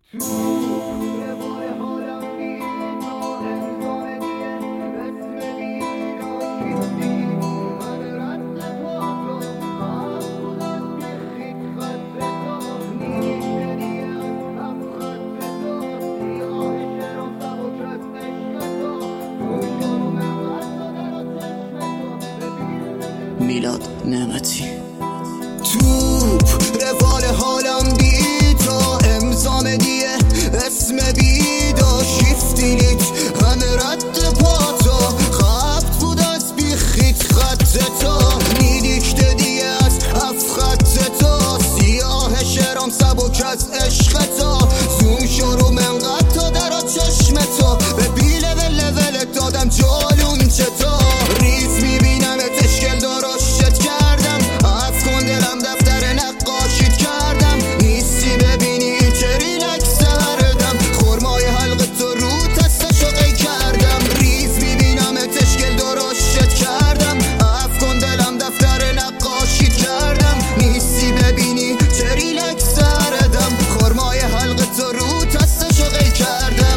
میلاد نعمتی. توپ روال حالم بی تا امضام دیه اسم بیدا شیفتیلیت همه رد پاتا خبت بود از بی خیت خط تا نیدیکته دیه از اف خط تا سیاه شرام سبک از عشق تا زوم شروع منقد تا در چشم تا به بی لول دادم جالون چتا ریز میبینم تشکل دراشت کردم از کن دلم دفتر نقاشیت کردم نیستی ببینی چه ریلکس سردم خورمای حلق تو رو تستشو قی کردم ریز میبینم تشکل دراشت کردم از کن دلم دفتر نقاشیت کردم نیستی ببینی چه ریلکس سردم خورمای حلق تو رو تستشو قی کردم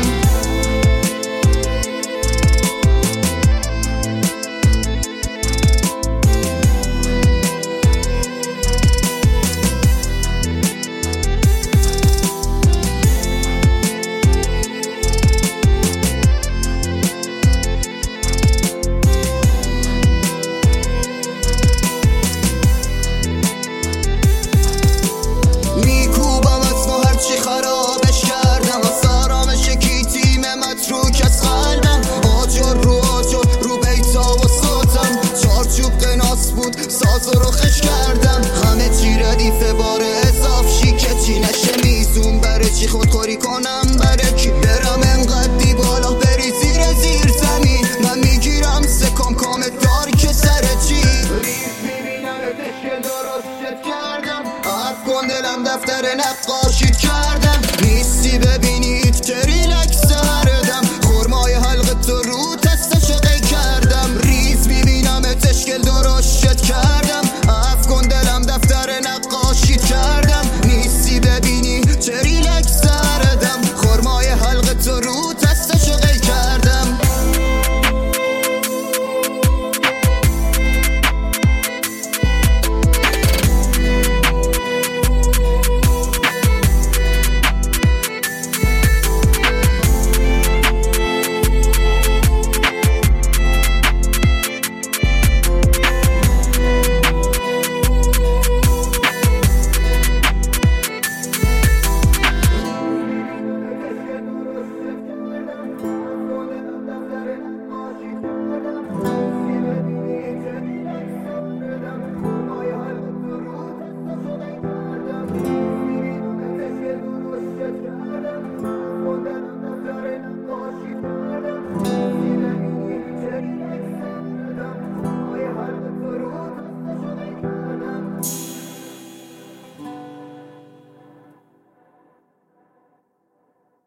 خرابش کردم از آرامش کی تیم متروک از قلبم آجر رو بیتا و صوتم چارچوب قناس بود ساز رو خش کردم همه چی ردیف بار اضاف شیکتی نشه میزون بره چی خودخوری کنم بره کی برم انقدی بالا بری زیر زمین من میگیرم سکام کام دار که سر چی ریز میبینم تشکل درست کردم عرف کن دلم دفتر نقاشیت کردم نیستی ببین